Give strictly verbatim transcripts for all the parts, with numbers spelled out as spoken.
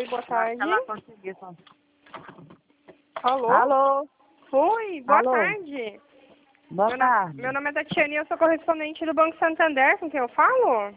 Oi, boa tarde. Ela conseguiu. Alô? Alô? Oi, boa Alô? tarde. Boa meu, tarde. No... meu nome é Tatiane e eu sou correspondente do Banco Santander, com quem eu falo?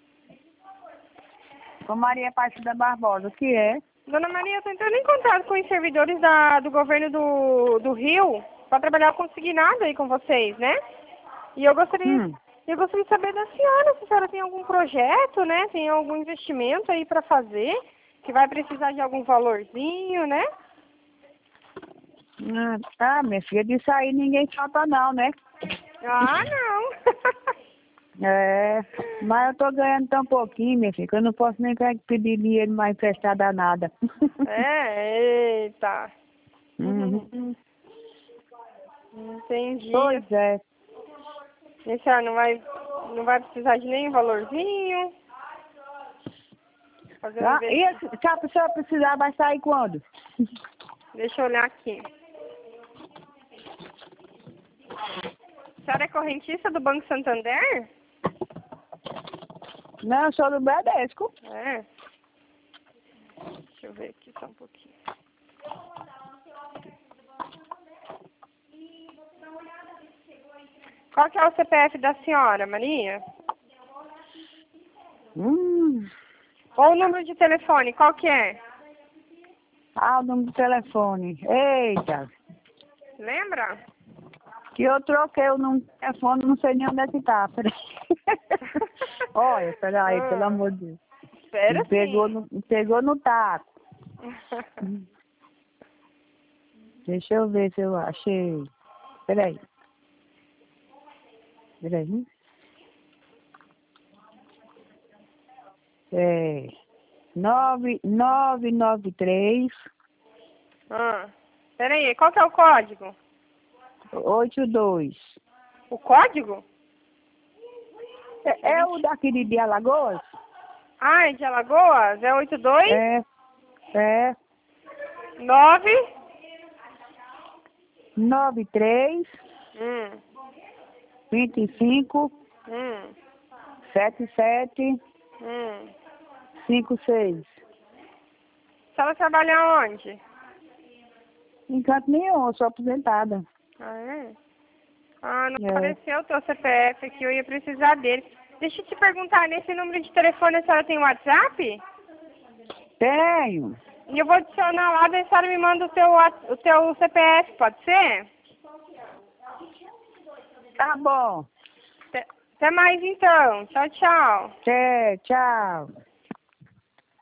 Com Maria Aparecida Barbosa, o que é? Dona Maria, eu tô entrando em contato com os servidores da, do governo do, do Rio para trabalhar consignado aí com vocês, né? E eu gostaria, Hum. eu gostaria de saber da senhora, se a senhora tem algum projeto, né? Tem algum investimento aí para fazer, que vai precisar de algum valorzinho, né? Ah, tá, minha filha, disso aí ninguém falta não, né? Ah, não. É, mas eu tô ganhando tão pouquinho, minha filha, que eu não posso nem pedir dinheiro mais emprestado a nada. É, eita. Uhum. Entendi. Pois é. E a senhora não vai, não vai precisar de nenhum valorzinho? Fazer um Ah, e investimento. esse, se a pessoa precisar, vai sair quando? Deixa eu olhar aqui. A senhora é correntista do Banco Santander? Não, eu sou do Bradesco. É. Deixa eu ver aqui só um pouquinho. Qual que é o C P F da senhora, Maria? Hum. Ou o número de telefone, qual que é? Ah, o número do telefone. Eita. Lembra? Que eu troquei o número do telefone, não sei nem onde é que tá. Peraí. Olha, peraí, Ah, pelo amor de Deus. espera Me pegou sim. no, me pegou no taco. Deixa eu ver se eu achei. Peraí. Peraí. É. Nove, nove, nove, três, ah, espera aí, qual que é o código? oito, dois. O código? É, é o daqui de, de Alagoas? Ah, é de Alagoas? É oito dois É, é. nove Nove, três, Hum, vinte e cinco, hum, sete, sete, hum. cinco, seis. A senhora trabalha onde? Em canto nenhum, eu sou aposentada. Ah, é? Ah, não É. apareceu o teu C P F aqui, eu ia precisar dele. Deixa eu te perguntar, nesse número de telefone a senhora tem WhatsApp? Tenho. E eu vou adicionar lá, daí a senhora me manda o teu, wa- o teu C P F, pode ser? Tá bom. Até até mais então. Tchau, tchau. Até, tchau.